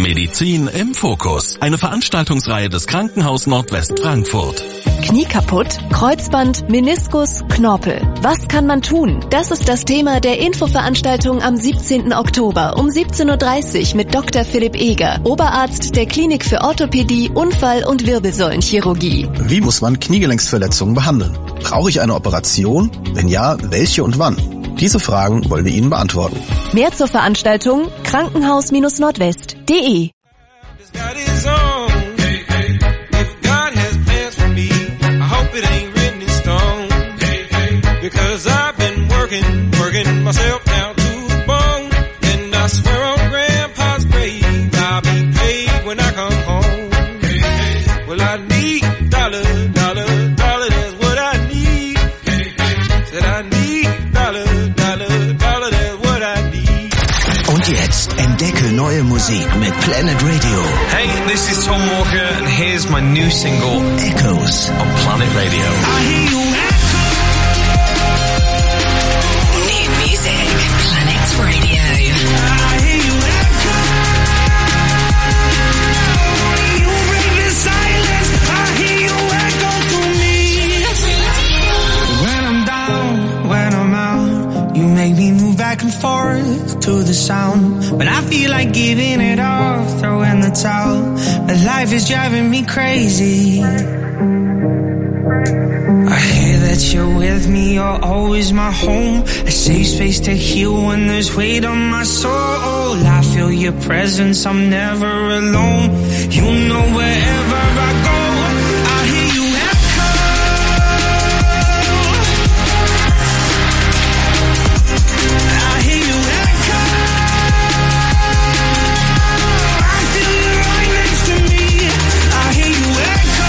Medizin im Fokus. Eine Veranstaltungsreihe des Krankenhaus Nordwest Frankfurt. Knie kaputt, Kreuzband, Meniskus, Knorpel. Was kann man tun? Das ist das Thema der Infoveranstaltung am 17. Oktober um 17.30 Uhr mit Dr. Philipp Eger, Oberarzt der Klinik für Orthopädie, Unfall- und Wirbelsäulenchirurgie. Wie muss man Kniegelenksverletzungen behandeln? Brauche ich eine Operation? Wenn ja, welche und wann? Diese Fragen wollen wir Ihnen beantworten. Mehr zur Veranstaltung krankenhaus-nordwest.de. Because I've been working myself down to the bone. And I swear on Grandpa's grave, I'll be paid when I come home. Well, I need dollar, that's what I need. Said I need dollar, that's what I need. Und jetzt entdecke neue Musik mit Planet Radio. Hey, this is Tom Walker and here's my new single, Echoes, on Planet Radio. I hear you Radio. I hear you echo. You break the silence. I hear you echo to me. When I'm down, when I'm out, you make me move back and forth to the sound. When I feel like giving it all, throw in the towel. But life is driving me crazy. I hear that you're with me, you're always my home. A safe space to heal when there's weight on my soul. I feel your presence, I'm never alone. You know wherever I go, I hear you echo. I hear you echo. I feel you right next to me. I hear you echo.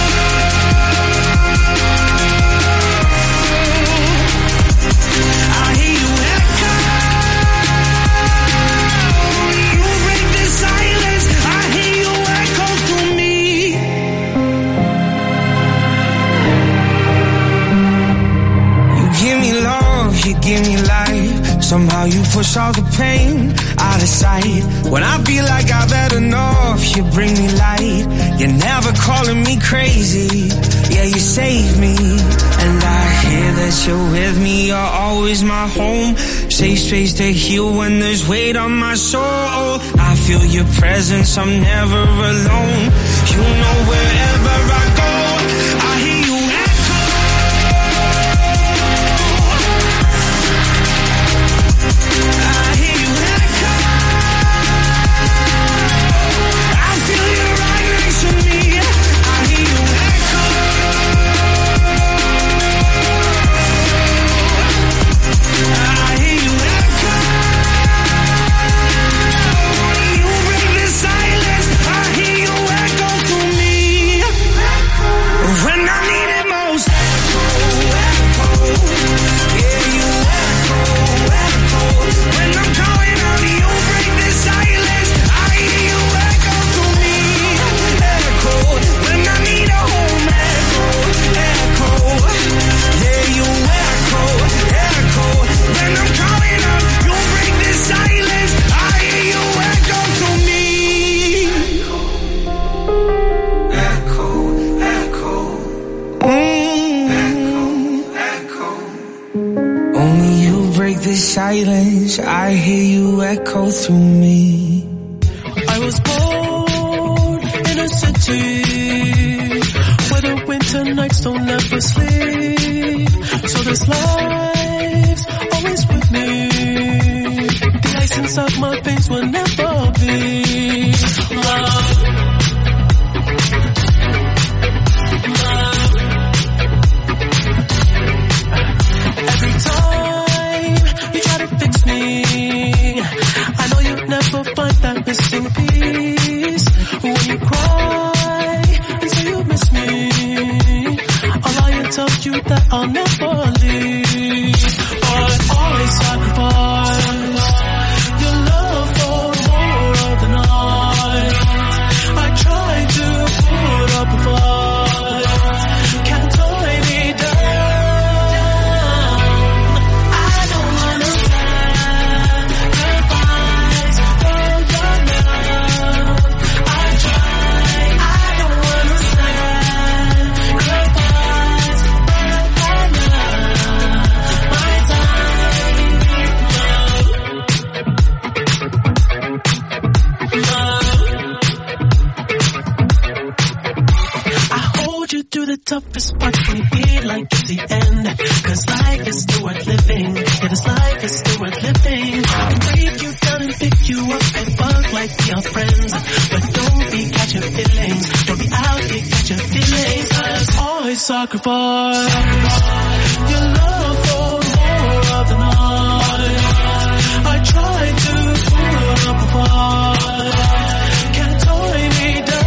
You give me life. Somehow you push all the pain out of sight. When I feel like I've had enough, you bring me light. You're never calling me crazy. Yeah, you save me. And I hear that you're with me. You're always my home. Safe space to heal when there's weight on my soul. I feel your presence, I'm never alone. You know wherever I go, I hear you echo. Silence, I hear you echo through me. I was born in a city where the winter nights don't ever sleep. So this life's always with me. The ice inside my veins will never bleed. Love. Every time you try to fix me, I know you'll never find that missing piece. When you cry and say you miss me, I'll lie and tell you that I'll never leave. But always sacrifice your love for more of the night. I try to put up a fight, can't tie me down. I don't wanna sacrifice for your love. toughest part can be like it's the end. Cause life is still worth living. Yeah, this life is still worth living. I'll break you down and pick you up and fuck like we are friends. But don't be catching feelings. Don't be out here catching feelings. Cause always sacrifice your love for more of the night. I try to put up a fight. Can't tie me down.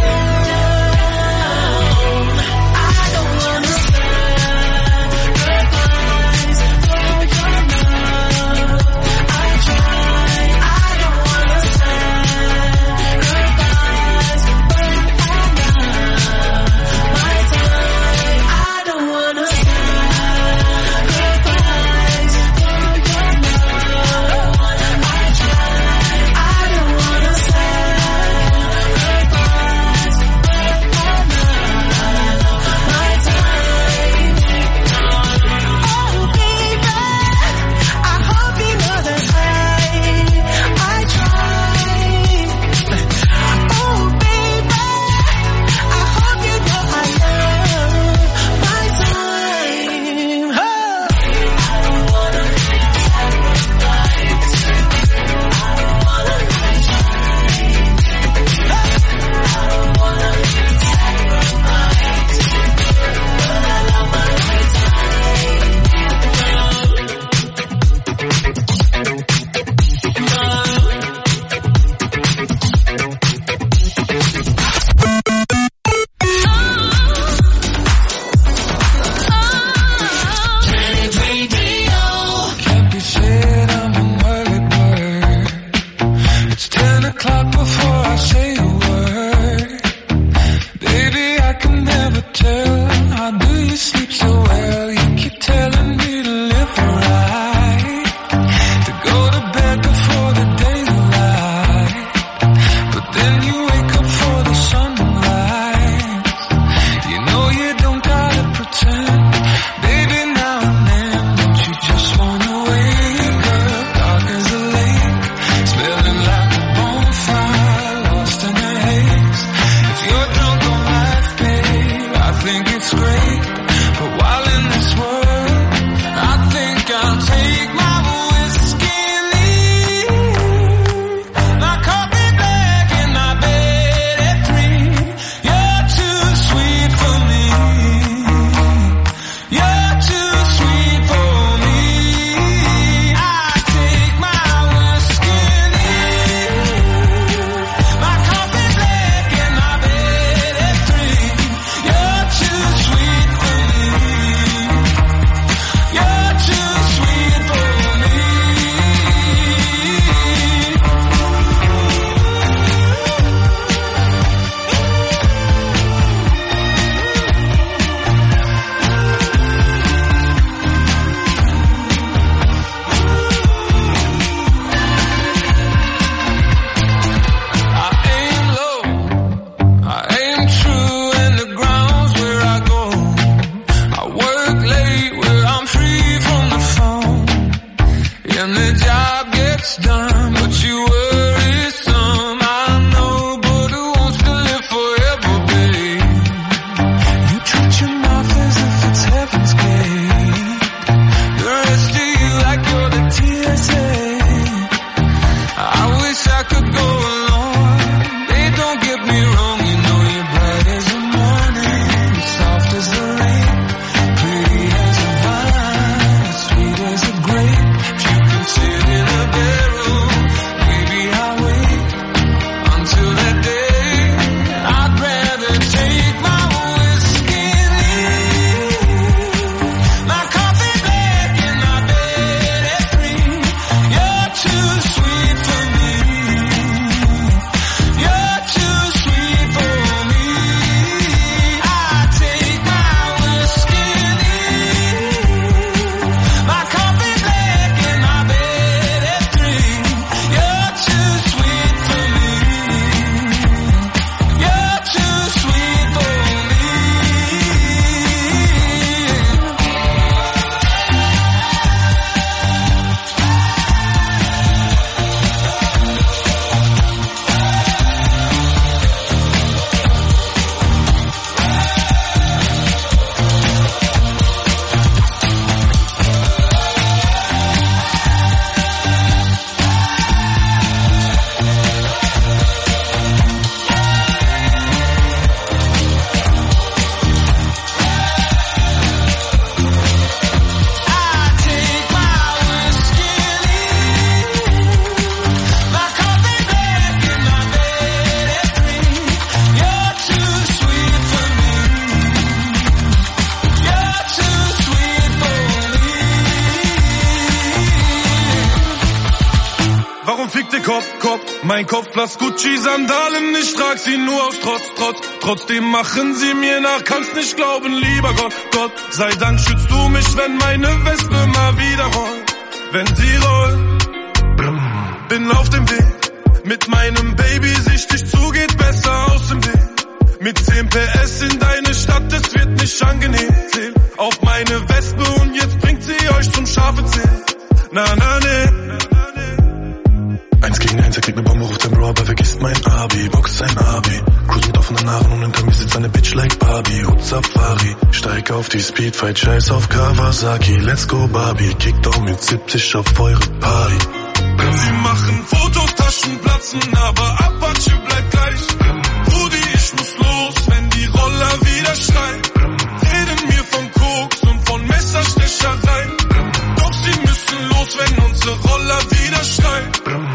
Mein Kopf blass Gucci-Sandalen, ich trag sie nur aus Trotz. Trotzdem machen sie mir nach, kannst nicht glauben, lieber Gott. Gott sei Dank schützt du mich, wenn meine Wespe mal wieder rollt. Wenn sie rollt, bin auf dem Weg. Mit meinem Baby sichtig zu, geht besser aus dem Weg. Mit 10 PS in deine Stadt, es wird nicht angenehm. Zähl auf meine Wespe und jetzt bringt sie euch zum scharfen Zähl. Na, ne. 1 gegen 1, er kriegt ne Bombe, ruft sein Bro, aber vergisst mein Abi. Boxt sein Abi, cruise mit offenen Haaren und hinter mir sitzt eine Bitch like Barbie. Hut Safari, steig auf die Speedfight, scheiß auf Kawasaki. Let's go Barbie, kick down mit 70 auf eure Party. Sie machen Fotos, Taschen platzen, aber Apache bleibt gleich. Rudi, ich muss los, wenn die Roller wieder schreien. Reden mir von Koks und von Messerstechereien. Doch sie müssen los, wenn unsere Roller wieder schreien.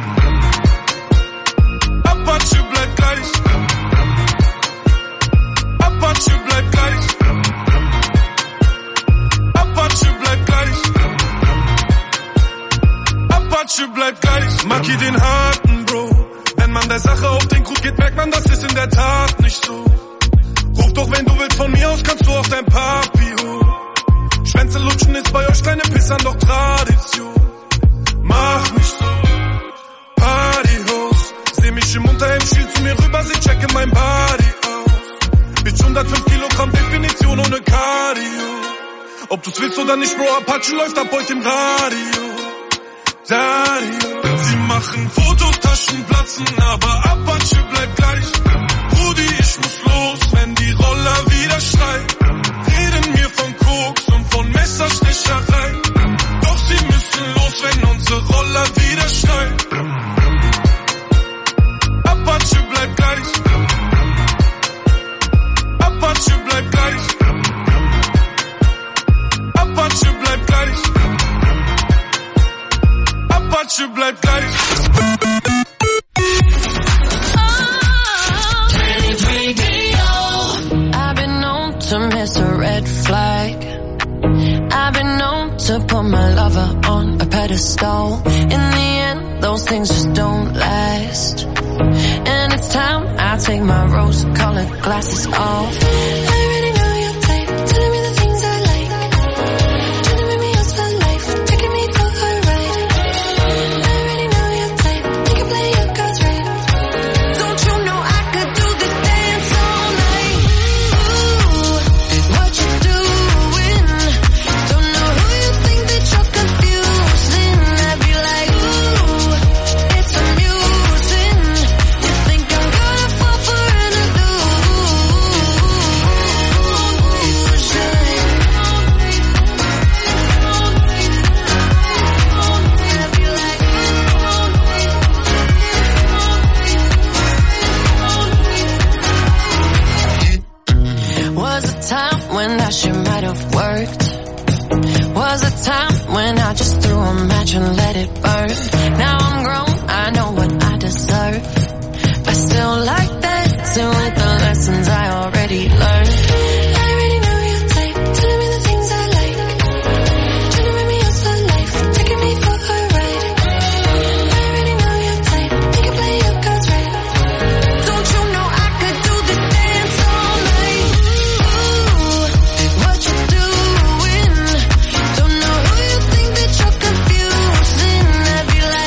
Apache bleibt gleich. Apache bleibt gleich. Apache bleibt gleich. Apache bleibt gleich. Maki den harten Bro. Wenn man der Sache auf den Grund geht, merkt man, das ist in der Tat nicht so. Ruf doch, wenn du willst, von mir aus kannst du auf dein Papi holen. Schwänze lutschen ist bei euch kleine Pissern doch Tradition. Mach nicht so. Partyhost. Seh mich im Unterhemd, schiel zu mir rüber, sie checken mein Body aus. Bitch 105 Kilogramm, Definition ohne Cardio. Ob du's willst oder nicht, Bro, Apache läuft ab heute im Radio. Sie machen Fotos, Taschen platzen, aber Apache bleibt gleich. Rudi, ich muss los, wenn die Roller wieder schreien. Reden mir von Koks und von Messerstechereien. Doch sie müssen los, wenn unsere Roller wieder schreien. Apache bleibt gleich. Apache bleibt gleich. Apache bleibt gleich. Apache bleibt gleich. I've been known to miss a red flag. I've been known to put my lover on a pedestal. In the end, those things just don't last. And it's time I take my rose-colored glasses off. I already know your type, telling me the things I like. Trying to make me yours for life, taking me for a ride. I already know your type, you can play your cards right. Don't you know I could do this dance all night? Ooh, what you doing? Don't know who you think that you're confusing. I'd be like, ooh, it's amusing. You think I'm gonna fall for an illusion? I'd be like, was a time when that shit might have worked. Was a time when I just threw a match and let it burn. Now I'm grown, I know what I deserve. I still like dancing with the lessons I already learned. I already know your type, telling me the things I like. Trying to make me yours for life, taking me for a ride. I already know your type, you can play your cards right. Don't you know I could do this dance all night? Ooh, what you doing? Don't know who you think that you're confusing. I'd be like,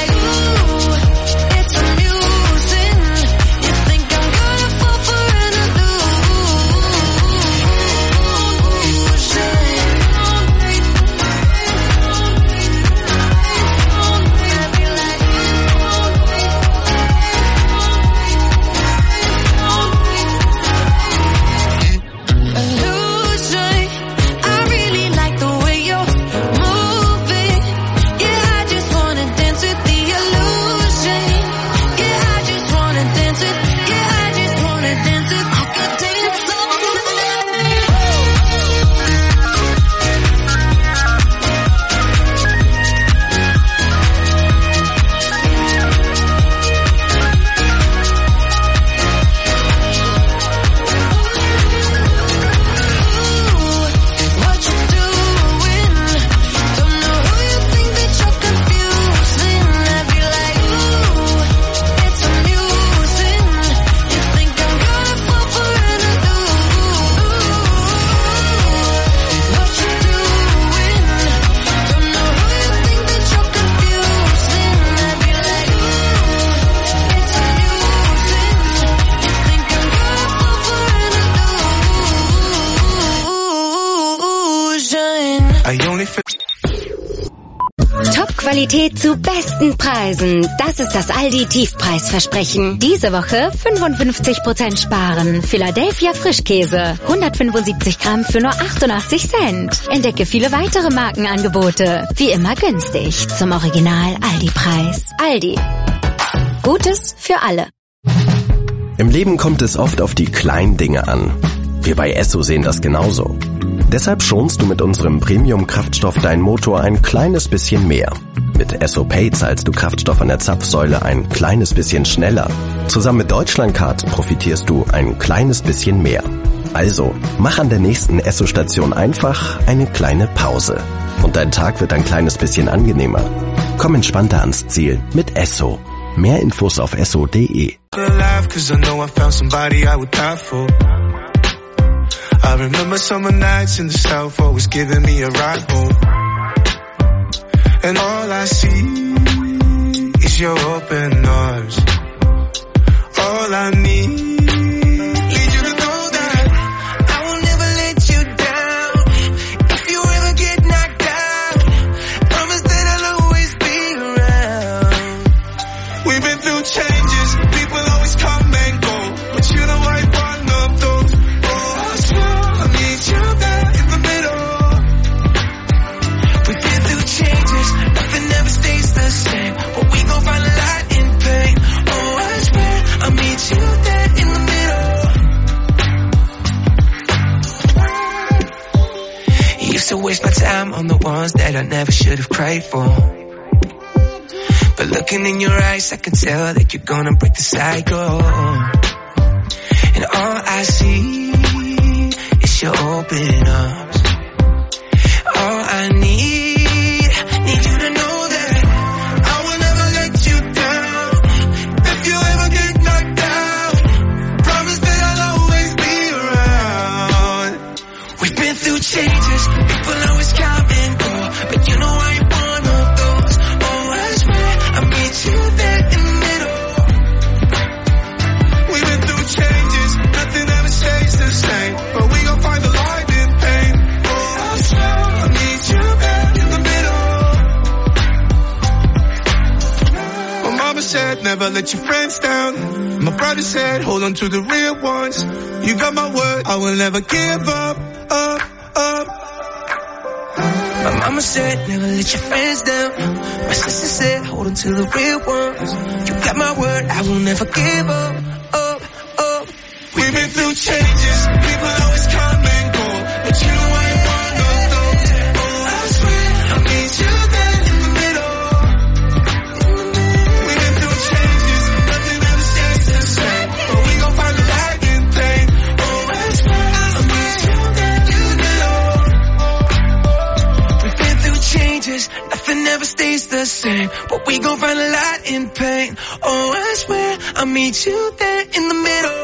Qualität zu besten Preisen. Das ist das Aldi Tiefpreisversprechen. Diese Woche 55% sparen. Philadelphia Frischkäse. 175 Gramm für nur 88 Cent. Entdecke viele weitere Markenangebote. Wie immer günstig. Zum Original Aldi-Preis. Aldi. Gutes für alle. Im Leben kommt es oft auf die kleinen Dinge an. Wir bei Esso sehen das genauso. Deshalb schonst du mit unserem Premium-Kraftstoff deinen Motor ein kleines bisschen mehr. Mit Esso Pay zahlst du Kraftstoff an der Zapfsäule ein kleines bisschen schneller. Zusammen mit Deutschlandcard profitierst du ein kleines bisschen mehr. Also, mach an der nächsten Esso-Station einfach eine kleine Pause. Und dein Tag wird ein kleines bisschen angenehmer. Komm entspannter ans Ziel mit Esso. Mehr Infos auf esso.de. I remember summer nights in the south, always giving me a ride home. And all I see is your open arms. All I need you to know that I will never let you down. If you ever get knocked down, promise that I'll always be around. We've been through changes, people always come and go, but you know I one of those. I need you there in the middle. We've been through changes, nothing ever stays the same, but we gon' find a light in pain. Oh, I swear I'll meet you there in the middle. You used to waste my time on the ones that I never should have cried for, but looking in your eyes I can tell that you're gonna break the cycle. And all I see is your open arms. All I need you to know that I will never let you down. If you ever get knocked down, promise that I'll always be around. We've been through changes, people always come and go, but you know I ain't one of those. Oh, I swear I'll meet you there in the middle. We've been through changes, nothing ever stays the same, but we gon' find the light in pain. Oh, I swear I'll meet you there in the middle. My mama said never let your friends down. My brother said hold on to the real ones. You got my word, I will never give up. My mama said never let your friends down. My sister said hold on to the real ones. You got my word, I will never give up. We've been through changes, people always come and go, but you know I ain't one of those. Oh, I swear I'll meet you there in the middle. We've been through changes, nothing ever stays the same, but we gon' find the light in pain. Oh, I swear I'll meet you there in the middle. We've been through changes, nothing ever stays the same, but we gon' find the light in pain. Oh, I swear I'll meet you there in the middle.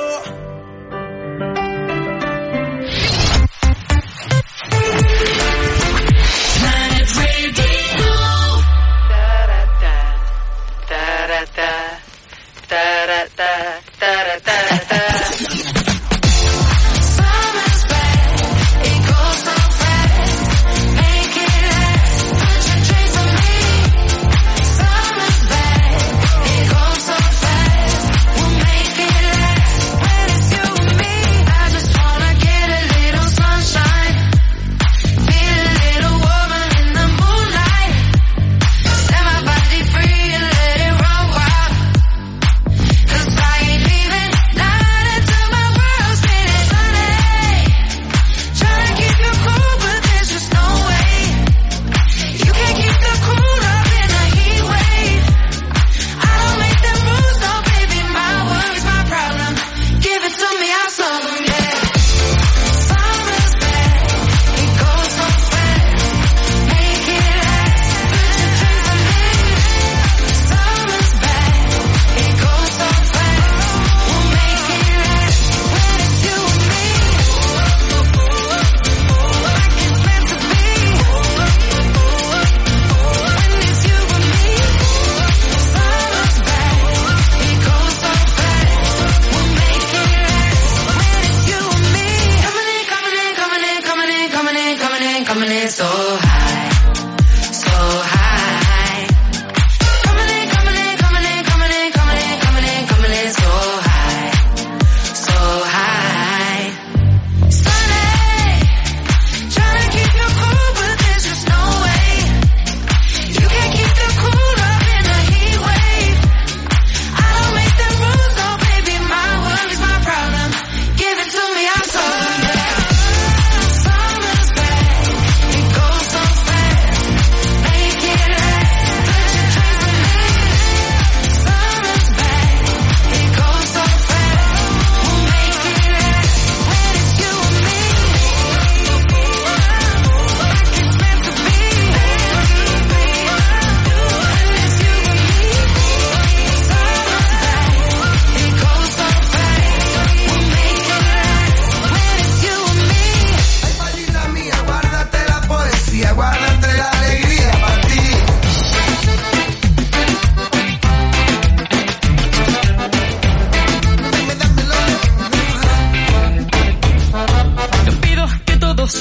coming in so high, so high.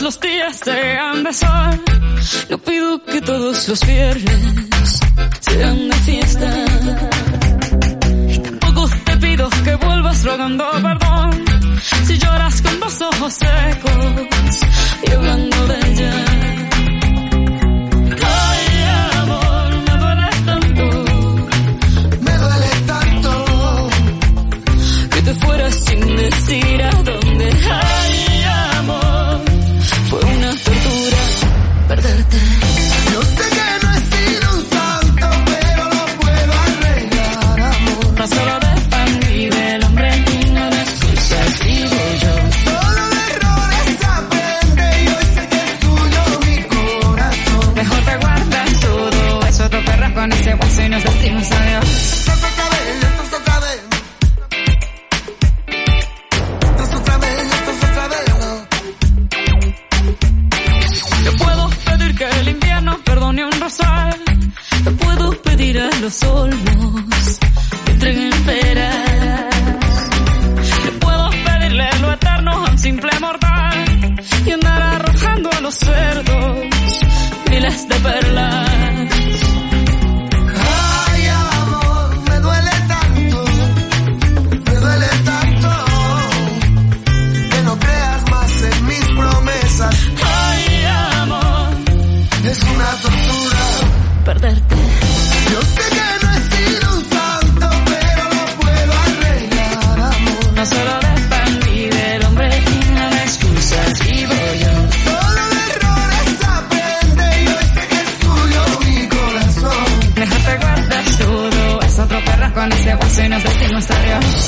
los días sean de sol. No pido que todos los viernes sean de fiesta. Y tampoco te pido que vuelvas rogando perdón si lloras con los ojos secos y hablando de ella. Sin decir a dónde. Ay, amor, fue una tortura perderte. Yo sé que no he sido un santo, pero lo puedo arreglar, amor. No solo dependí del hombre y no de excusas, digo yo. Solo de errores aprende y hoy sé que es tuyo mi corazón. Mejor te guardas todo eso, te perras con ese hueso y nos decimos adiós. Te puedo pedir a los olmos que entreguen peras. Le puedo pedirle lo eterno a un simple mortal y andar arrojando a los cerdos miles de perlas. Ay, amor, me duele tanto que no creas más en mis promesas. Ay, amor, es una tortura perderte. Yo sé que no he sido un santo, pero lo puedo arreglar, amor. No solo dependí del hombre y no me excusas, vivo yo. Solo de errores aprende y hoy sé que es tuyo mi corazón. Mejor te guardas todo, es otro perro con ese hueso y nos decimos adiós.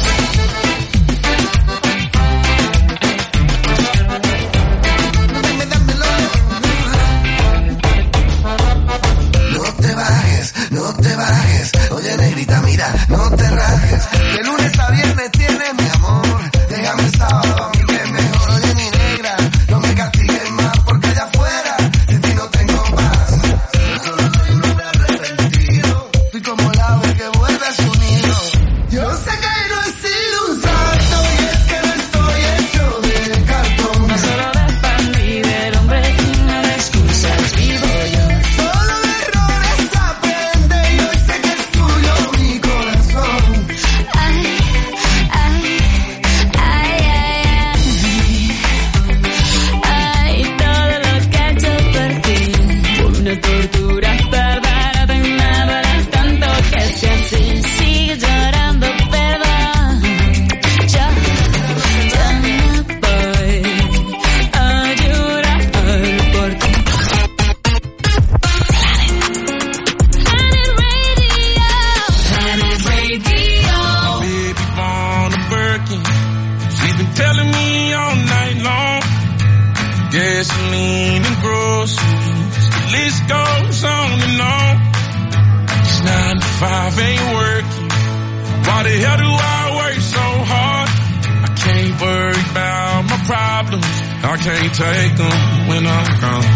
No te bajes, oye negrita, mira, no te rajes. De lunes a viernes tienes mi amor, déjame el sábado a mí que es mejor. Oye mi negra, no me castigues más porque allá afuera de ti no tengo paz. Yo solo soy un hombre arrepentido, soy como el ave que vuelve a su nido. Yo sé que no he sido un santo y es que no estoy hecho de cartón. No solo dependí del hombre y no de excusas, vivo yo. Tortura, perderte, me duele tanto que si así sigue llorando, perdón. Ya me voy a llorar por ti. Planet Radio. Baby born a Birkin. She's been telling me all night long. Gasoline and groceries. List goes on and on. It's 9 to 5, ain't working. Why the hell do I work so hard? I can't worry about my problems. I can't take them when I'm gone.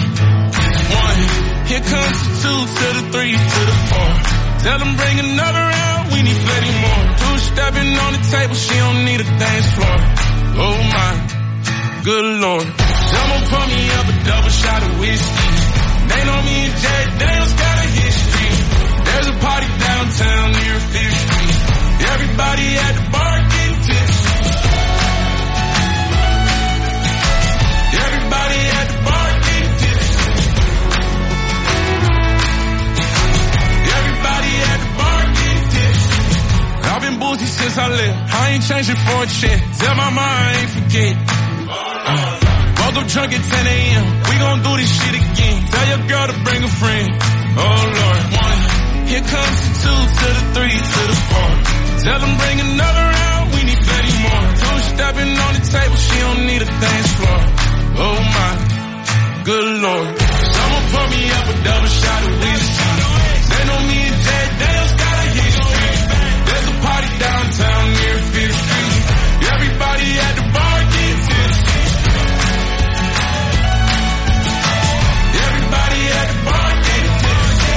1, here comes the 2 to the 3 to the 4. Tell them bring another round, we need plenty more. 2 stepping on the table, she don't need a dance floor. Oh my, good lord. Someone pour me up a double shot of whiskey. They know me and Jack Daniels got a history. There's a party downtown near 5th Street. Everybody at the bar getting tipsy. Everybody at the bar getting tipsy. Everybody at the bar getting tipsy. I've been boozy since I left. I ain't changing for a check. Tell my mom I ain't forget. Woke up drunk at 10 a.m. We gon' do this shit again. Tell your girl to bring a friend. Oh Lord. 1, here comes the 2 to the 3 to the 4. Tell them bring another round, we need plenty more. 2 stepping on the table, she don't need a dance floor. Oh my, good lord. Someone pour me up a double shot of whiskey. They know me and Jack Daniels got a history. There's a party downtown near 5th Street. Everybody at the bar getting tipsy. Everybody at the bar getting tipsy.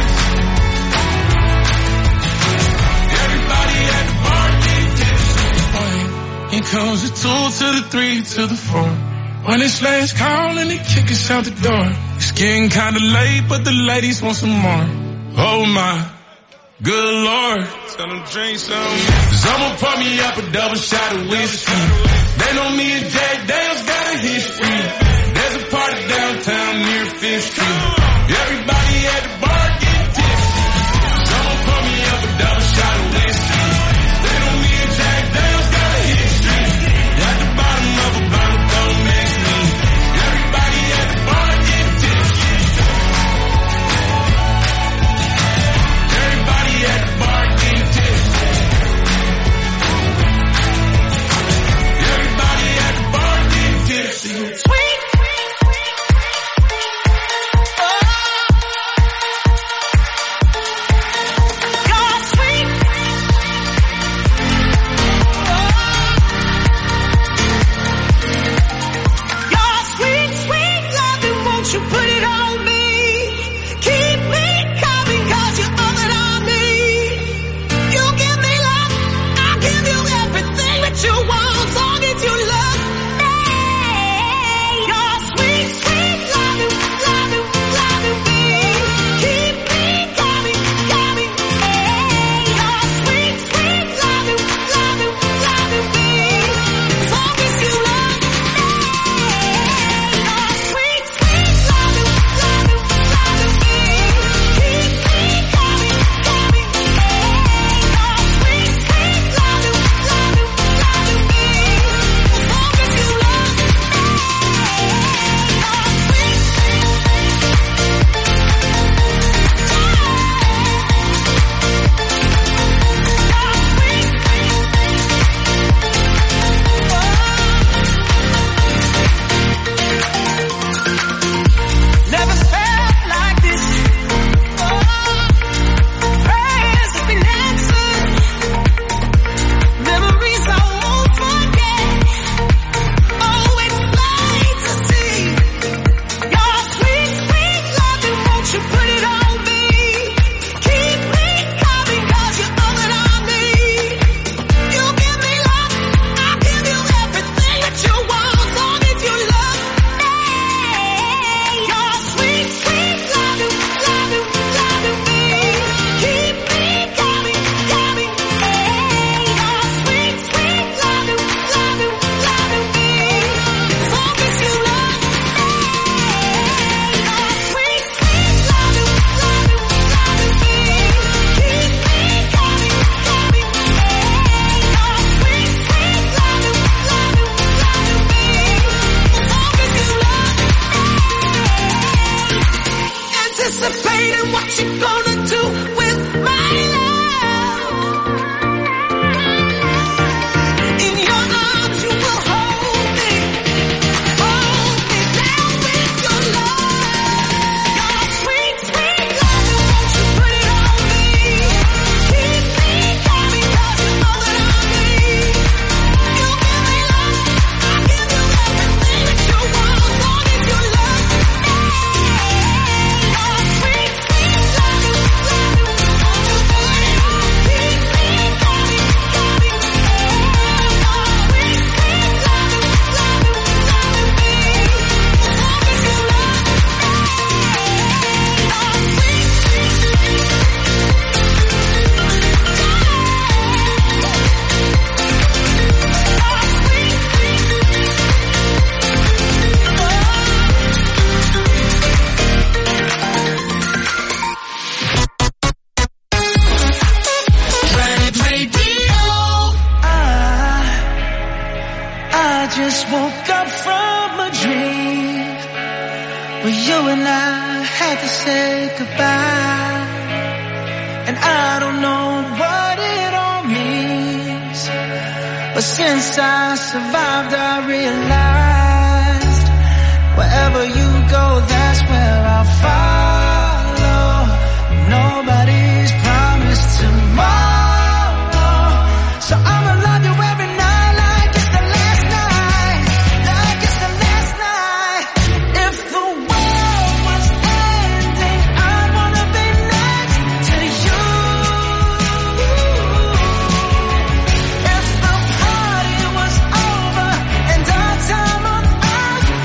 Everybody at the bar getting tipsy. Here comes the 2 to the 3 to the 4. When it's last call and they kick us out the door. It's getting kinda late, but the ladies want some more. Oh my, good Lord. Tell them drink some. Cause I'ma pour me up a double shot of whiskey. They know me and Jack Daniels got a history. There's a party downtown near 5th Street. Everybody at the bar getting tipsy. So I'ma pour me up a double shot of whiskey. They know me and Jack Daniels got a history. At the bottom of a bottle, don't mix me. Everybody at the bar getting tipsy. Everybody at the bar getting tipsy. Everybody at the bar getting tipsy. Sweet. You put it on me. Keep me coming, cause you're all that I need. You give me love, I'll give you everything that you want, as long as you love me. Your sweet, sweet loving, loving, loving me. Keep me coming, coming. Your sweet, sweet loving, loving, loving me. As long as you love me. Your sweet, sweet anticipating what you're gonna do with my love. In your arms you will hold me down with your love. Your sweet, sweet love, won't you put it on me? Keep me coming, cause you're all that I need. You give me love, I give you everything that you want, as long as you love me. Your sweet, sweet love, keep me coming, coming. Your sweet, sweet love, loving me, as long as you love me. Your sweet, I just woke up from a dream where you and I had to say goodbye, and I don't know what it all means, but since I survived I realized wherever you go, that's where I'll follow. Nobody's promised tomorrow, so I'ma love you every night like it's the last night, like it's the last night. If the world was ending, I'd wanna be next to you. If the party was over and our time on earth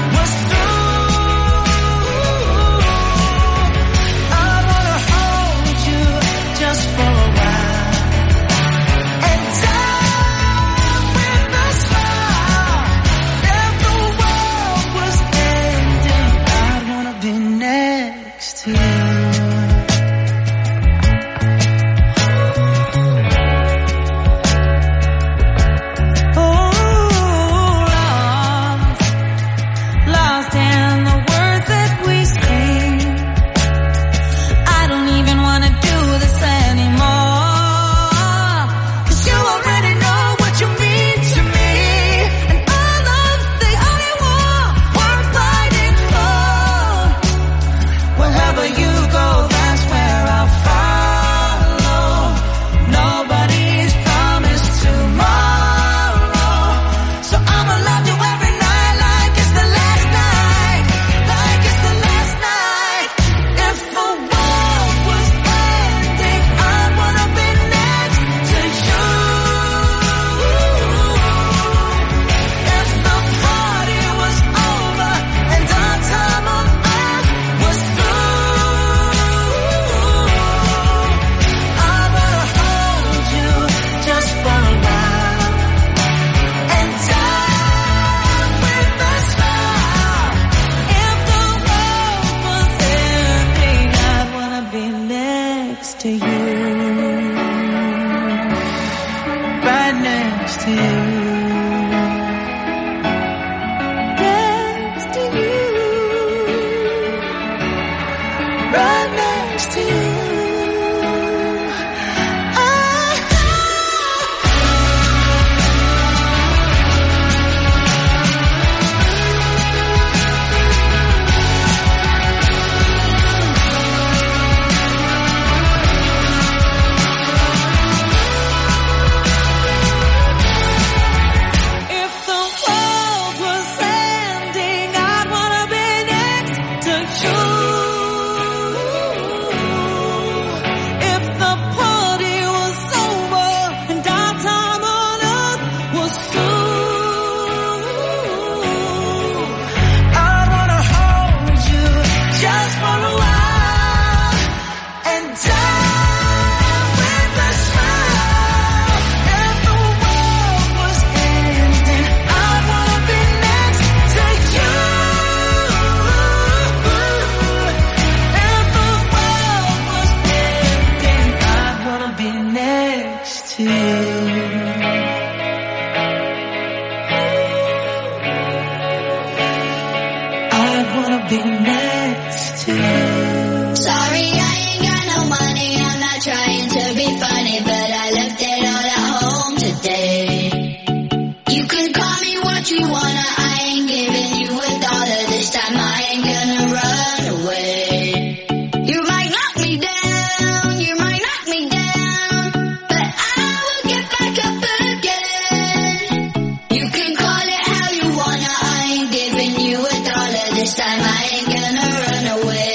be next to you. Sorry, I ain't got no money. I'm not trying to be funny, but I left it all at home today. You can call me what you wanna. I ain't giving you $1 this time. I ain't gonna run away. You might knock me down, you might knock me down, but I will get back up again. You can call it how you wanna. I ain't giving you $1 this time. I ain't gonna run away.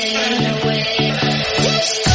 This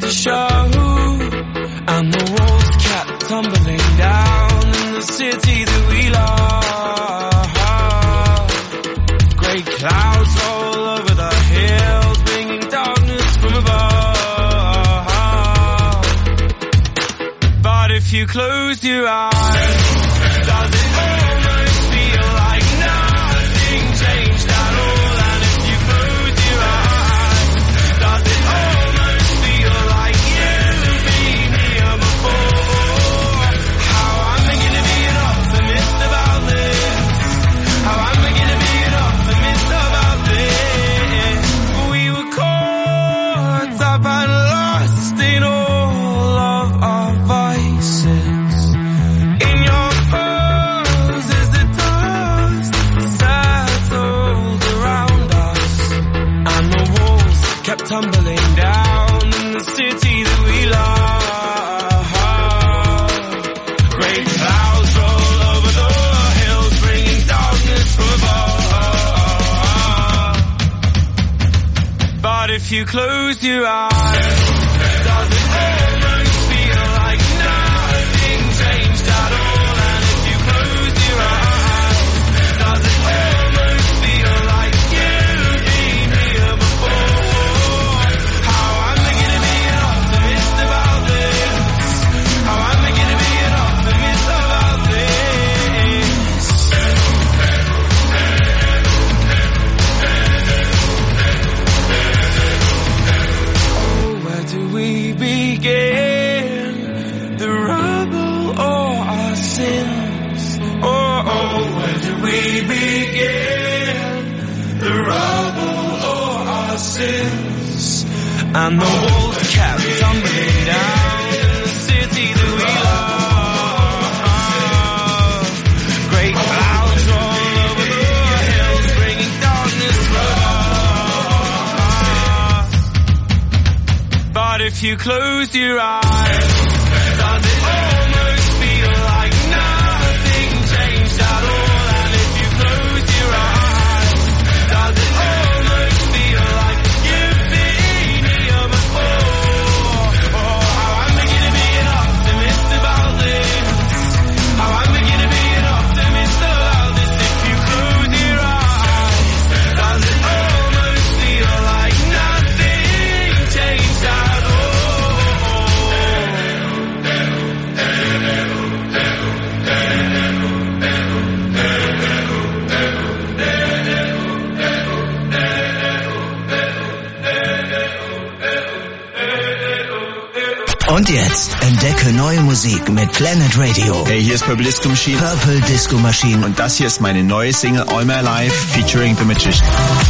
to show, and the walls kept tumbling down in the city that we love. Grey clouds roll over the hills, bringing darkness from above. But if you close your eyes, does it almost feel like nothing changed at all? And if you close your eyes, does it almost feel like you've been here before? How am I gonna be an optimist about this? How am I gonna be an optimist about this? We were caught up and lost in all of our vices. In your pose as the dust settled around us, and the walls kept tumbling down in the city that we love. Great clouds roll over the hills, bringing darkness from above. But if you close your eyes, does it almost feel like nothing changed at all? And if you close your eyes, does it almost feel like you've been here before? How am I gonna be an optimist about this? How am I gonna be an optimist about this? Oh, where do we begin? The rubble or our sins? Oh, where do we begin? The rubble or our sins? And the walls kept tumbling down in the city that we love. Great clouds roll over the hills, bringing darkness from above. But if you close your eyes, does it almost feel like nothing changed at all? And if you close your eyes, does it almost feel like you've been here before? Oh, how am I gonna be an optimist about this? How am I gonna be an optimist about this? If you close your eyes, does it almost feel like nothing changed at all? Und jetzt entdecke neue Musik mit Planet Radio. Hey, hier ist Purple Disco Machine. Purple Disco Machine. Und das hier ist meine neue Single All My Life featuring The Magician.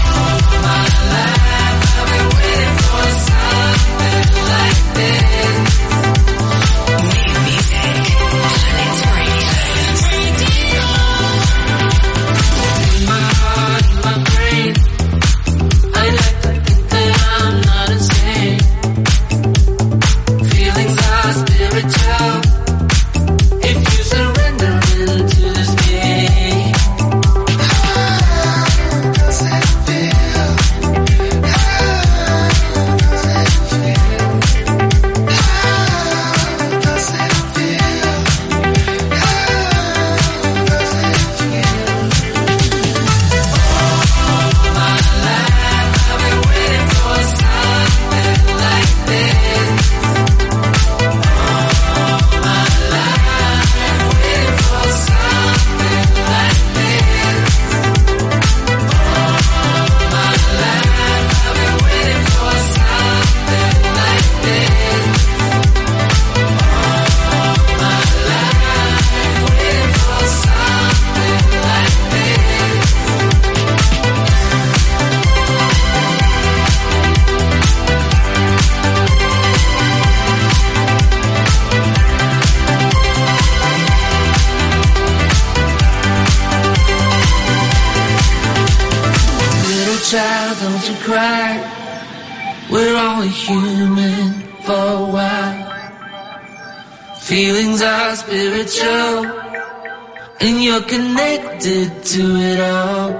child, don't you cry. We're only human for a while. Feelings are spiritual, and you're connected to it all.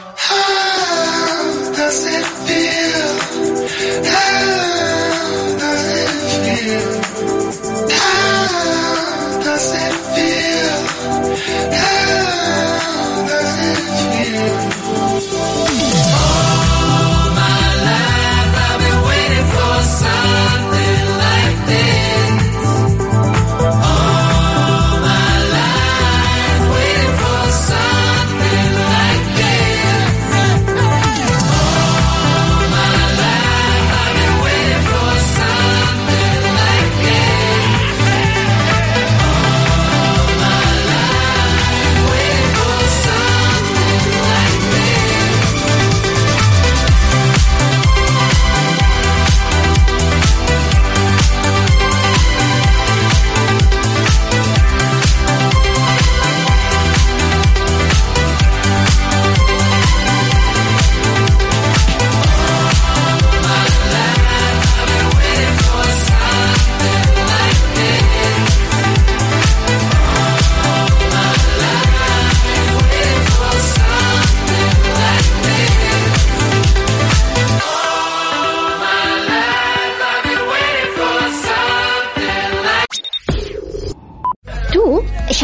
How does it feel? How does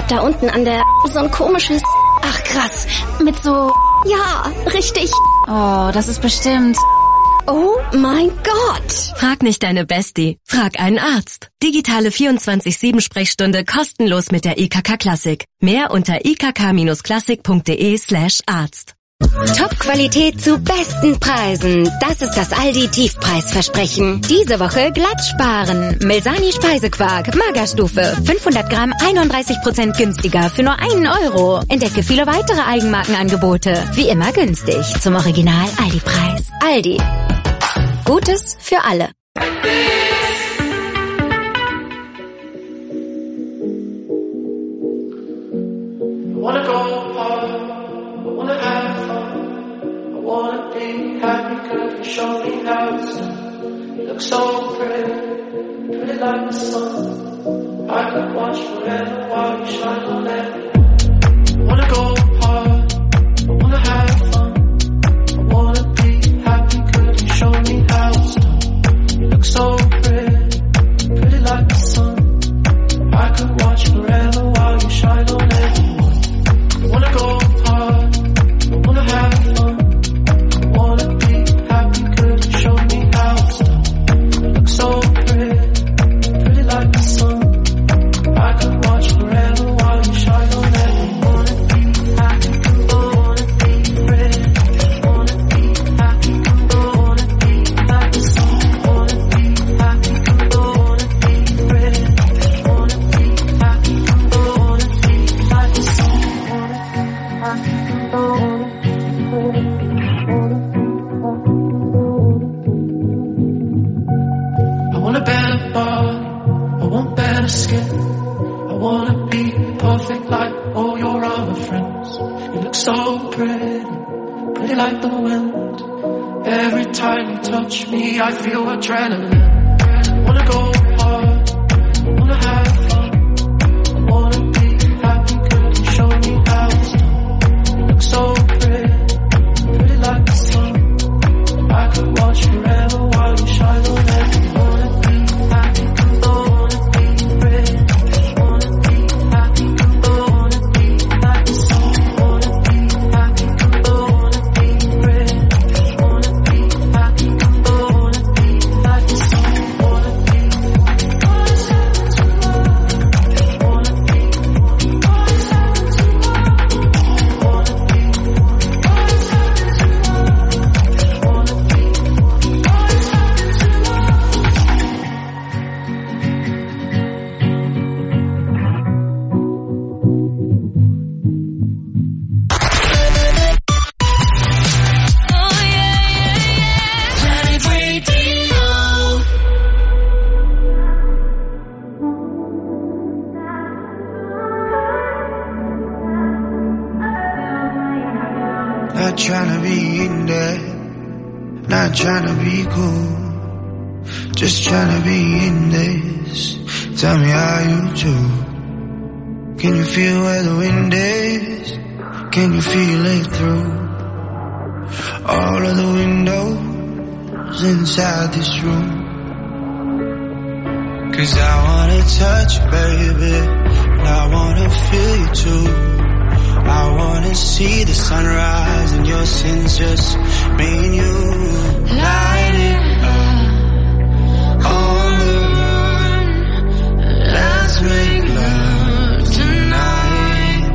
hab da unten an der so ein komisches... Ach krass, mit so... Ja, richtig. Oh, das ist bestimmt... Oh mein Gott. Frag nicht deine Bestie, frag einen Arzt. Digitale 24/7-Sprechstunde kostenlos mit der IKK Klassik. Mehr unter ikk-klassik.de/Arzt. Top-Qualität zu besten Preisen. Das ist das Aldi Tiefpreisversprechen. Diese Woche glatt sparen. Melsani Speisequark, Magerstufe, 500 Gramm, 31% günstiger für nur 1 Euro. Entdecke viele weitere Eigenmarkenangebote. Wie immer günstig. Zum Original Aldi-Preis. Aldi. Gutes für alle. Show me how it's done. You look so pretty, pretty like the sun. I could watch forever while you shine on everyone. I wanna go hard, I wanna have fun. I wanna be happy, could you show me how it's done? You look so pretty, pretty like the sun. I could watch forever while you shine on everyone. I wanna go hard, I wanna have fun. I wanna be show me how it's done. You look so pretty, pretty like the sun. I could watch forever while you shine on everyone. Wanna be happy, wanna be pretty. Wanna be happy, wanna be like the sun. Wanna be happy, wanna be pretty. Wanna be happy, wanna be like the sun. Wanna be happy, wanna be pretty. I want a better body, I want better skin. I wanna be perfect like all your other friends. You look so pretty, pretty like the wind. Every time you touch me, I feel adrenaline. I wanna go hard, I wanna have fun. I wanna be happy, could you show me how it's done? You look so pretty, pretty like the sun. I could watch forever while you shine on everyone. Not tryna be in there, not tryna be cool, just tryna be in this. Tell me how you do. Can you feel where the wind is? Can you feel it through all of the windows inside this room? 'Cause I wanna touch you, baby, and I wanna feel you too. I wanna see the sunrise and your sins, just me and you. Light it up on the run. Let's make love tonight.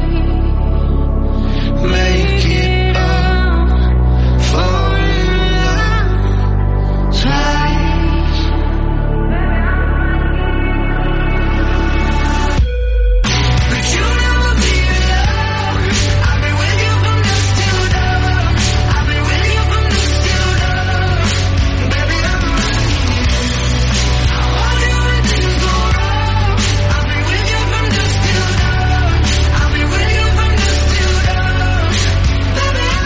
Make it up, fall in love twice. But you never be alone. I've been with you from dusk till dawn. I've been with you from dusk till dawn. Baby, I'm running. I want you when things go wrong. I've been with you from dusk till dawn. I've been with you from dusk till dawn. Baby, I'm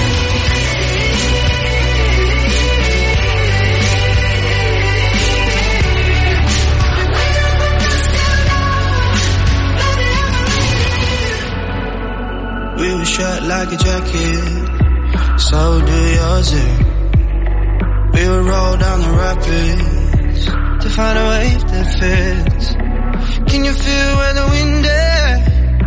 We were shut like a jacket, so do yours. We would roll down the rapids to find a wave that fits. Can you feel where the wind is?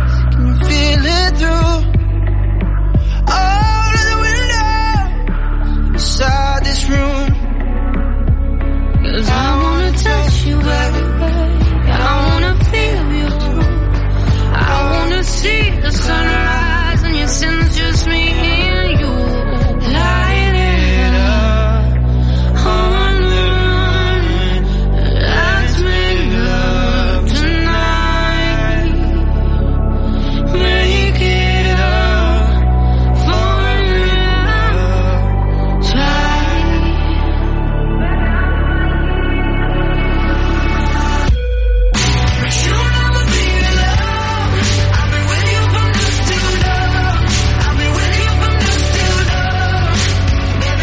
baby. I wanna feel you too. I wanna see the sunrise and your sins, just me and you. Light it up on the run. Let's make love tonight. Make it up for love tonight. But you'll never be alone. I'll be with you from dusk till dawn. I'll be with you from dusk till dawn. Baby,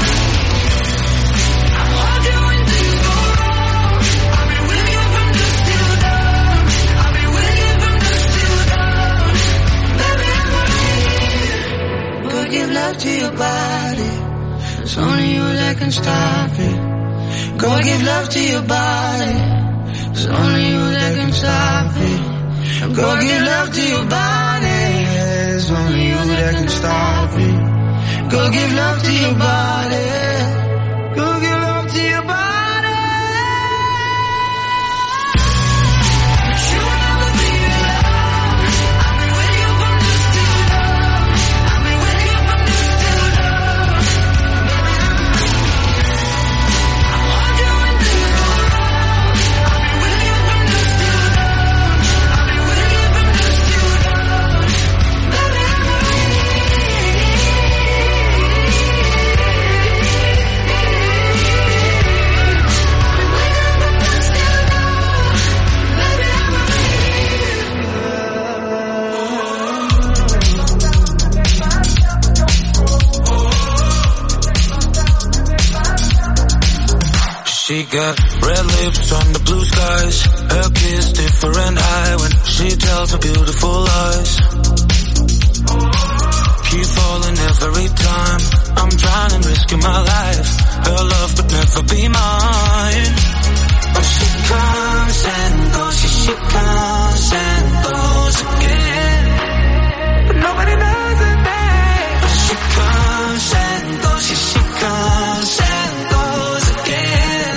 I'll hold you when things go wrong. I'll be with you from dusk till dawn. I'll be with you from dusk till dawn. Baby, I'm right here. Go give love to your body. It's only you that can stop it. Go give love to your body. It's only you that can stop it. Go give love to your body. It's only you that can stop it. Go give love to your body. Go give love to your body. But you'll never be alone. I'll be with you from dusk till dawn. I'll be with you from dusk till dawn. Baby, I'll hold you when things go wrong. I'll be with you from dusk till dawn. I'll be with you from dusk till dawn. Baby, I'm She got red lips on the blue skies. Her kiss different high when she tells her beautiful lies. Keep falling every time. I'm drowning, risking my life. Her love could never be mine. But she comes and goes, she comes and goes again. But nobody knows her name. But she comes and goes, she comes and goes again.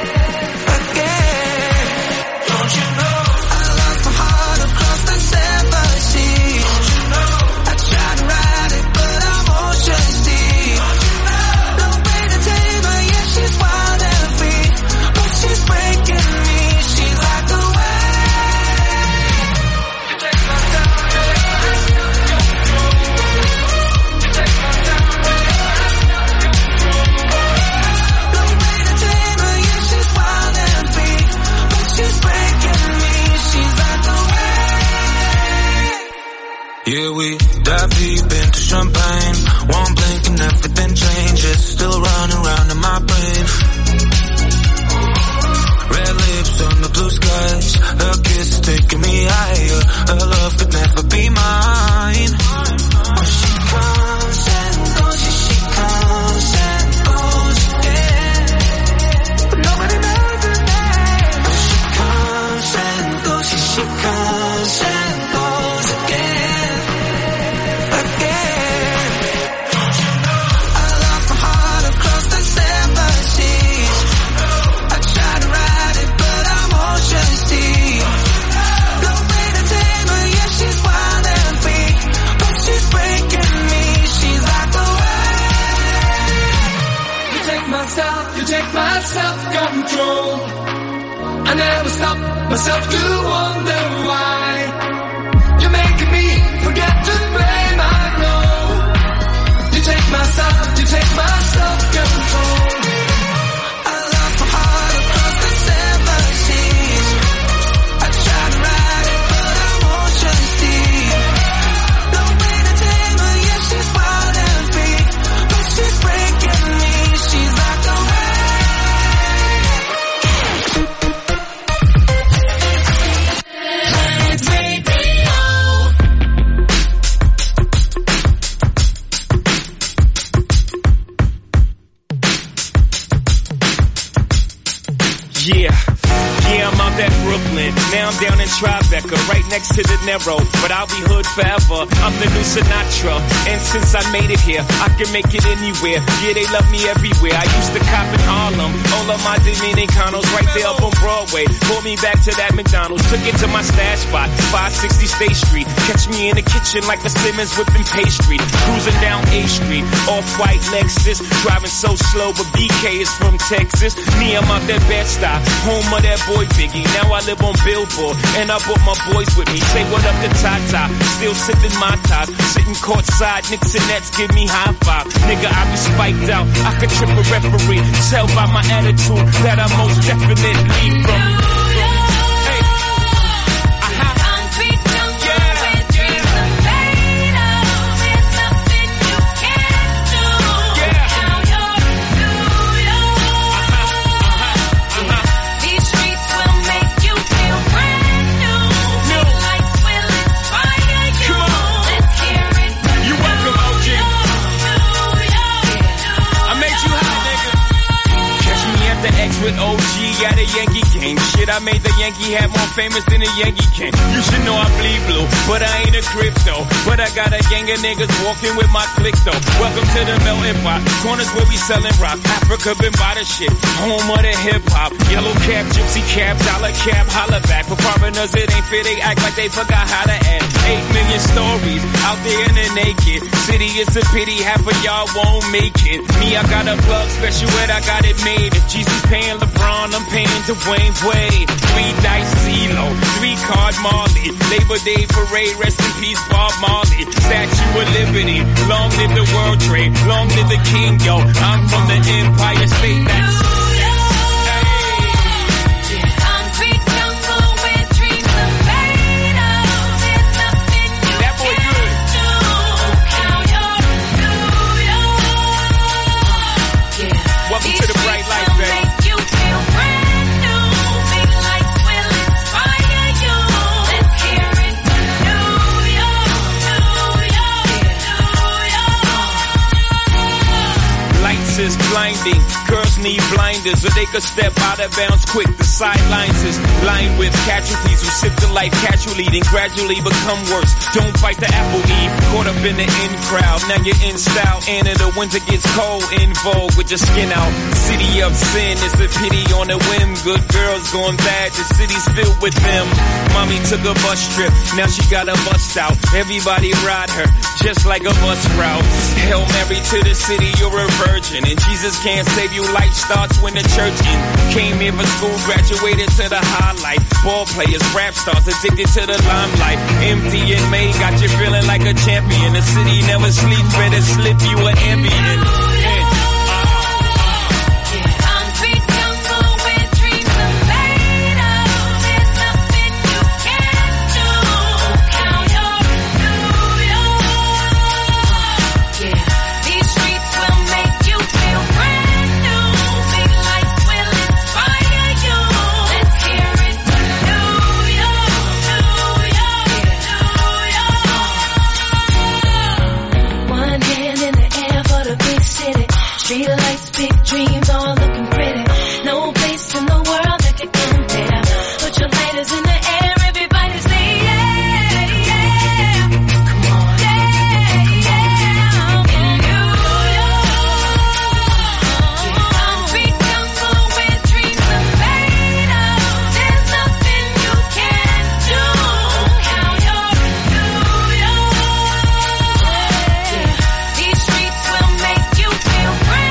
Again. Don't you know I lost my heart across the seven seas? Don't you know I tried to ride it, but I'm ocean deep. Don't you know no way to tame her, yeah, she's wild and free. But she's breaking me, she's like the wave. You take my time, you take my control. You take my time, no way to tame her, yeah, she's wild and free. But she's breaking me, she's like the wave. Yeah, we dive deep into champagne. One blink and everything changes. Still running round in my brain. Red lips on the blue skies. Her kiss is taking me higher. Her love could never be mine. But she comes and goes, she comes and goes again. But nobody knows her name. But she comes and goes, she comes and goes again. Again. Don't you know I lost my heart across the seven seas? I tried to ride it, but I'm ocean deep. No way to tame her, yeah, she's wild and free. But she's breaking me, she's like the wave. You take my self-control. I never stop myself to wonder why. You're making me forget to blame, I know. You take my self-control. I lost my heart across the seven seas. I tried to ride it, but I'm ocean deep. No way to tame her, yeah, she's wild and free. But she's breaking me, she's like the wave. Yeah, I'm out at Brooklyn. Now I'm down in Tribeca, right next to the Narrow. But I'll be hood forever. I'm the new Sinatra. And since I made it here, I can make it anywhere. Yeah, they love me everywhere. I used to cop in Harlem. All of my Dominicanos right there up on Broadway. Pulled me back to that McDonald's. Took it to my stash spot, 560 State Street. Catch me in the kitchen like the Simmons whipping pastry. Cruising down A Street, off-white Lexus. Driving so slow, but BK is from Texas. Me, I'm out that Bed-Stuy, home of that boy Biggie. Now I live on Billboard, and I brought my boys with me. Say what up to Tata, still sipping my top. Sitting courtside, Knicks and Nets give me high five. Nigga, I be spiked out, I could trip a referee. Tell by my attitude that I most definitely from. With OG at a Yankee game. Shit, I made the Yankee hat more famous than a Yankee can. You should know I bleed blue, but I ain't a crypto. But I got a gang of niggas walking with my click though. Welcome to the melting pot. Corners where we selling rock. Africa been by the shit. Home of the hip hop. Yellow cap, gypsy cap, dollar cap, holla back. For foreigners it ain't fair, they act like they forgot how to act. 8 million stories out there in the naked city. It's a pity half of y'all won't make it. Me, I got a plug special ed, I got it made. If Jesus paying LeBron, I'm paying Dwayne Wade. 3 dice CeeLo, 3 card Marley. Labor Day parade, rest in peace Bob Marley. Statue of Liberty, long live the World Trade, long live the King, yo. I'm from the Empire State, that's is blinding. Girls need blinders or they could step out of bounds quick. The sidelines is lined with casualties who sip the life casually then gradually become worse. Don't fight the apple eve. Caught up in the in crowd. Now you're in style and in the winter gets cold. In vogue with your skin out. City of sin is a pity on a whim. Good girls going bad. The city's filled with them. Mommy took a bus trip. Now she got a bust out. Everybody ride her just like a bus route. Hail Mary to the city, you're a virgin. And Jesus can't save you, life starts when the church ends. Came here for school, graduated to the highlight. Ball players, rap stars, addicted to the limelight. Empty and May got you feeling like a champion. The city never sleeps, better slip you an ambient. Street lights, big dreams, all looking pretty. No place in the world that could compare. Put your lighters in the air, everybody say yeah, yeah. Come on, yeah, yeah. In New York, concrete jungle where dreams are made of. There's nothing you can't do. Now you're in New York. These streets will make you feel brand.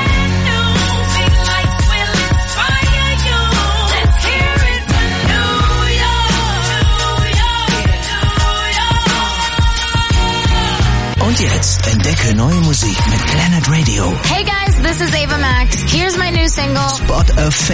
Und jetzt entdecke neue Musik mit Planet Radio. Hey guys, this is Ava Max. Here's my new single. Spot a